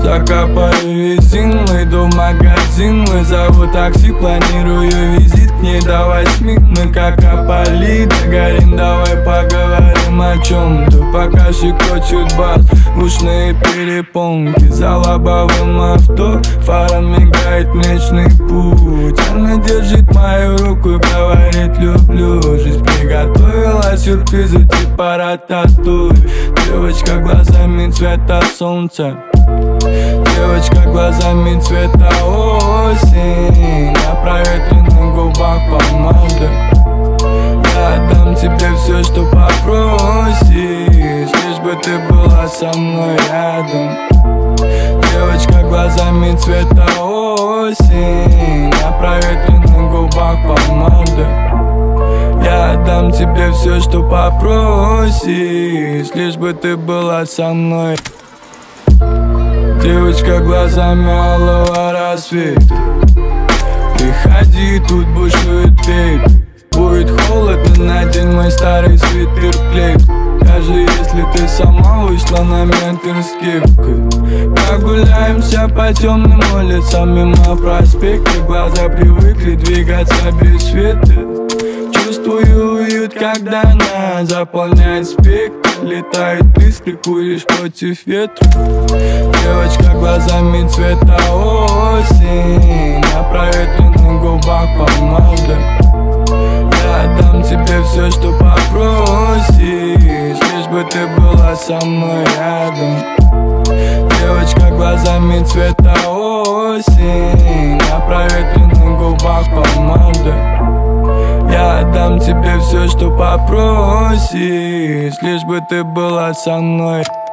Закопаю резину, иду в магазин, вызову такси, планирую визит к ней до 8. Мы как Аполлита горим, давай поговорим о чем-то. Пока щекочет бас, ушные перепонки. За лобовым авто фара мигает Млечный Путь. Она держит мою руку и говорит: люблю. Жизнь приготовила сюрпризы типа рататуй. Девочка глазами цвета солнца, девочка глазами цвета осень. На проветренных губах помада. Я отдам тебе все, что попросишь, лишь бы ты была со мной рядом. Девочка глазами цвета осень. На проветренных губах помада. Я отдам тебе все, что попросишь, лишь бы ты была со мной. Девочка глазами алого рассвета, приходи, тут бушует ветер. Будет холодно, надень мой старый свитер клейк. Даже если ты сама вышла на менторских. Прогуляемся по темным улицам мимо проспекта. Глаза привыкли двигаться без света. Чувствую уют, когда она заполняет спектр. Летает искры, куришь против ветра. Девочка глазами цвета осень. На проветренных губах помада. Я отдам тебе все, что попросишь, лишь бы ты была со мной рядом. Девочка глазами цвета осень. На проветренных губах помада. Я отдам тебе все, что попросишь, лишь бы ты была со мной.